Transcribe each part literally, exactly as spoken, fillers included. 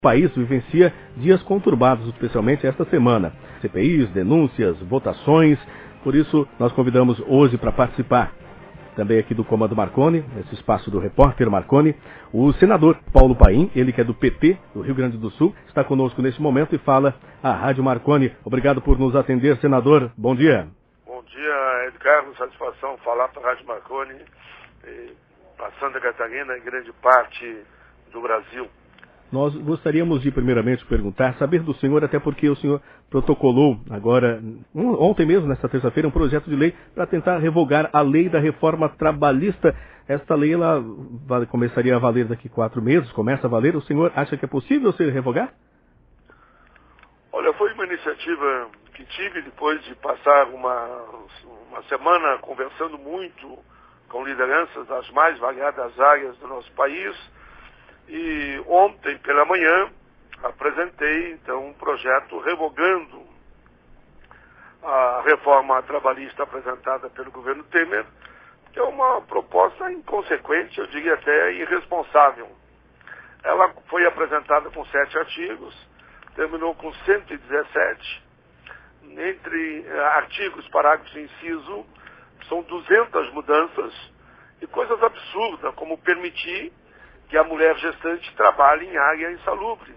O país vivencia dias conturbados, especialmente esta semana. C P Is, denúncias, votações. Por isso, nós convidamos hoje para participar, também aqui do Comando Marconi, nesse espaço do Repórter Marconi, o senador Paulo Paim, ele que é do P T, do Rio Grande do Sul, está conosco neste momento e fala à Rádio Marconi. Obrigado por nos atender, senador. Bom dia. Bom dia, Edgar. Satisfação falar para a Rádio Marconi, para Santa Catarina e grande parte do Brasil. Nós gostaríamos de, primeiramente, perguntar, saber do senhor, até porque o senhor protocolou agora, ontem mesmo, nesta terça-feira, um projeto de lei para tentar revogar a lei da reforma trabalhista. Esta lei, ela começaria a valer daqui a quatro meses, começa a valer. O senhor acha que é possível se revogar? Olha, foi uma iniciativa que tive depois de passar uma, uma semana conversando muito com lideranças das mais variadas áreas do nosso país. E ontem pela manhã apresentei então um projeto revogando a reforma trabalhista apresentada pelo governo Temer, que é uma proposta inconsequente, eu diria até irresponsável. Ela foi apresentada com sete artigos, terminou com cento e dezessete. Entre artigos, parágrafos e inciso, são duzentas mudanças e coisas absurdas, como permitir que a mulher gestante trabalhe em área insalubre.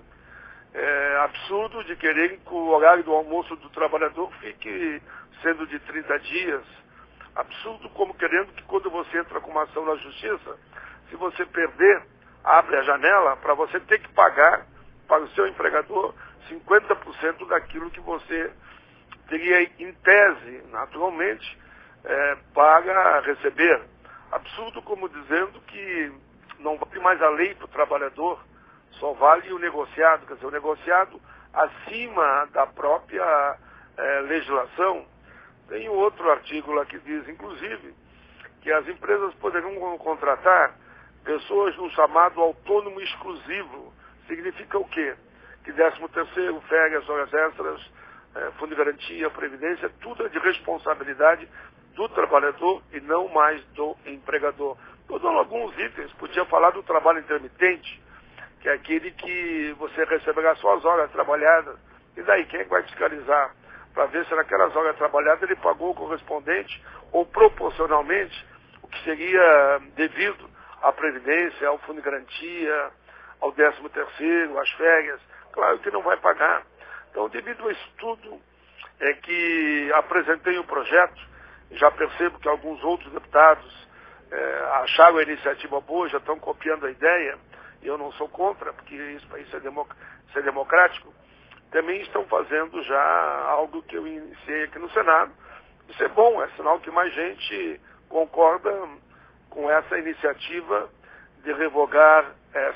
É absurdo de querer que o horário do almoço do trabalhador fique sendo de trinta dias. Absurdo como querendo que quando você entra com uma ação na justiça, se você perder, abre a janela para você ter que pagar para o seu empregador cinquenta por cento daquilo que você teria em tese, naturalmente, é, para receber. Absurdo como dizendo que não vale mais a lei para o trabalhador, só vale o negociado, quer dizer, o negociado acima da própria eh, legislação. Tem outro artigo lá que diz, inclusive, que as empresas poderão contratar pessoas no chamado autônomo exclusivo. Significa o quê? Que décimo terceiro, férias, horas extras, eh, fundo de garantia, previdência, tudo é de responsabilidade do trabalhador e não mais do empregador. Estou dando alguns itens, podia falar do trabalho intermitente, que é aquele que você receberá só as horas trabalhadas. E daí, quem é que vai fiscalizar? Para ver se naquelas horas trabalhadas ele pagou o correspondente ou proporcionalmente o que seria devido à previdência, ao fundo de garantia, ao décimo terceiro, às férias. Claro que não vai pagar. Então, devido ao estudo é que apresentei o projeto, já percebo que alguns outros deputados É, acharam a iniciativa boa, já estão copiando a ideia, e eu não sou contra, porque isso, isso, é, democ isso é democrático, também estão fazendo já algo que eu iniciei aqui no Senado. Isso é bom, é sinal que mais gente concorda com essa iniciativa de revogar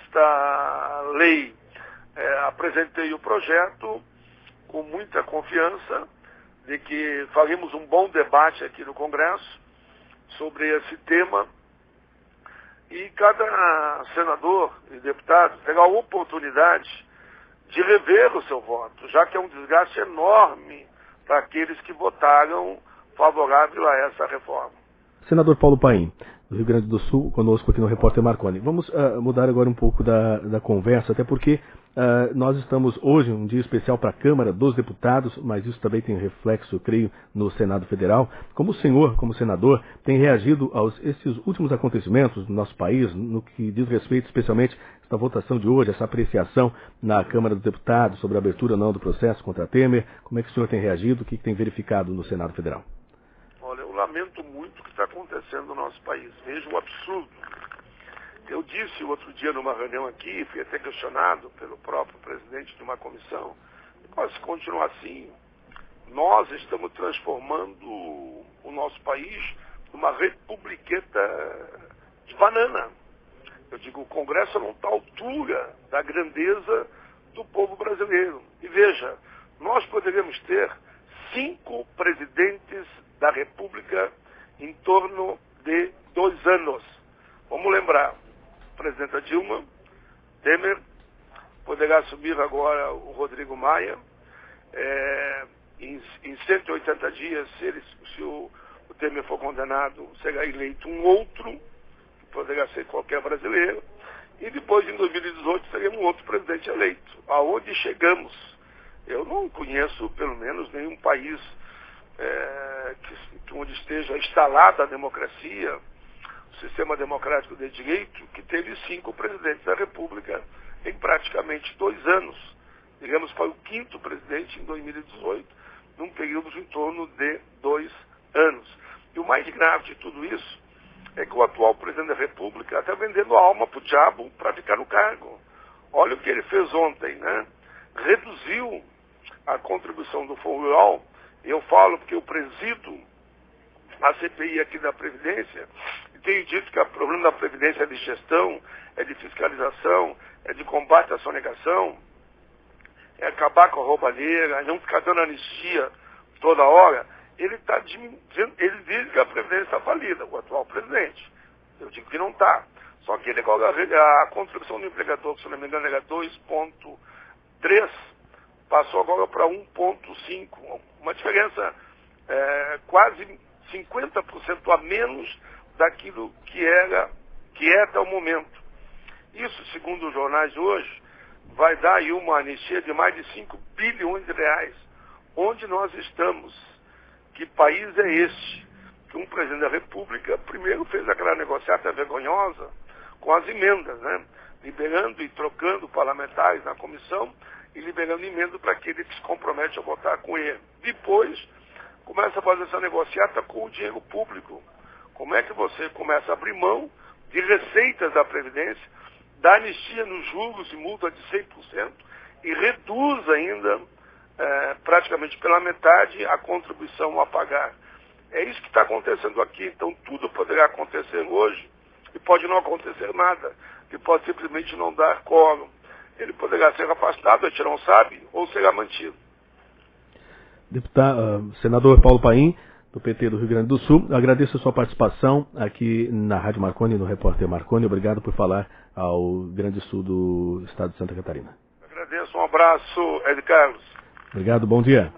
esta lei. É, apresentei o projeto com muita confiança de que faremos um bom debate aqui no Congresso sobre esse tema, e cada senador e deputado terá a oportunidade de rever o seu voto, já que é um desgaste enorme para aqueles que votaram favorável a essa reforma. Senador Paulo Paim, do Rio Grande do Sul, conosco aqui no Repórter Marconi. Vamos uh, mudar agora um pouco da, da conversa, até porque uh, nós estamos hoje, um dia especial para a Câmara dos Deputados, mas isso também tem reflexo, eu creio, no Senado Federal. Como o senhor, como senador, tem reagido aos esses últimos acontecimentos no nosso país, no que diz respeito especialmente a esta votação de hoje, essa apreciação na Câmara dos Deputados sobre a abertura ou não do processo contra Temer? Como é que o senhor tem reagido? O que tem verificado no Senado Federal? Olha, eu lamento muito o que está acontecendo no nosso país. Vejo um absurdo. Eu disse outro dia numa reunião aqui, fui até questionado pelo próprio presidente de uma comissão, mas se continuar assim, nós estamos transformando o nosso país numa republiqueta de banana. Eu digo, o Congresso não está à altura da grandeza do povo brasileiro. E veja, nós poderíamos ter cinco presidentes da República em torno de dois anos. Vamos lembrar, a presidenta Dilma, Temer, poderá assumir agora o Rodrigo Maia, é, em, em cento e oitenta dias, se, ele, se o, o Temer for condenado, será eleito um outro, que poderá ser qualquer brasileiro, e depois, em dois mil e dezoito, teremos um outro presidente eleito. Aonde chegamos? Eu não conheço, pelo menos, nenhum país é, que, onde esteja instalada a democracia, o sistema democrático de direito, que teve cinco presidentes da República em praticamente dois anos. Digamos, foi o quinto presidente em dois mil e dezoito, num período de em torno de dois anos. E o mais grave de tudo isso é que o atual presidente da República está vendendo a alma para o diabo para ficar no cargo. Olha o que ele fez ontem, né? Reduziu a contribuição do Fundo Rural. Eu falo porque eu presido a C P I aqui da Previdência e tenho dito que o problema da Previdência é de gestão, é de fiscalização, é de combate à sonegação, é acabar com a roubalheira, é não ficar dando anistia toda hora. Ele está dizendo, ele diz que a Previdência está falida, o atual presidente. Eu digo que não está. Só que ele, a, a contribuição do empregador, que se não me engano era dois vírgula três, passou agora para um vírgula cinco. Uma diferença é, quase cinquenta por cento a menos daquilo que era, que é até o momento. Isso, segundo os jornais de hoje, vai dar aí uma anistia de mais de cinco bilhões de reais. Onde nós estamos? Que país é este? Que um presidente da República primeiro fez aquela negociata vergonhosa com as emendas, né? Liberando e trocando parlamentares na comissão e liberando emenda para aquele que se compromete a votar com ele. Depois, começa a fazer essa negociata com o dinheiro público. Como é que você começa a abrir mão de receitas da Previdência, dá anistia nos juros e multa de cem por cento e reduz ainda é, praticamente pela metade a contribuição a pagar? É isso que está acontecendo aqui. Então tudo poderá acontecer hoje e pode não acontecer nada, que pode simplesmente não dar quórum. Ele poderá ser afastado, a gente não sabe, ou será mantido. Deputado, uh, senador Paulo Paim, do P T do Rio Grande do Sul, agradeço a sua participação aqui na Rádio Marconi, no Repórter Marconi. Obrigado por falar ao Grande Sul do Estado de Santa Catarina. Agradeço, um abraço, Ed Carlos. Obrigado, bom dia.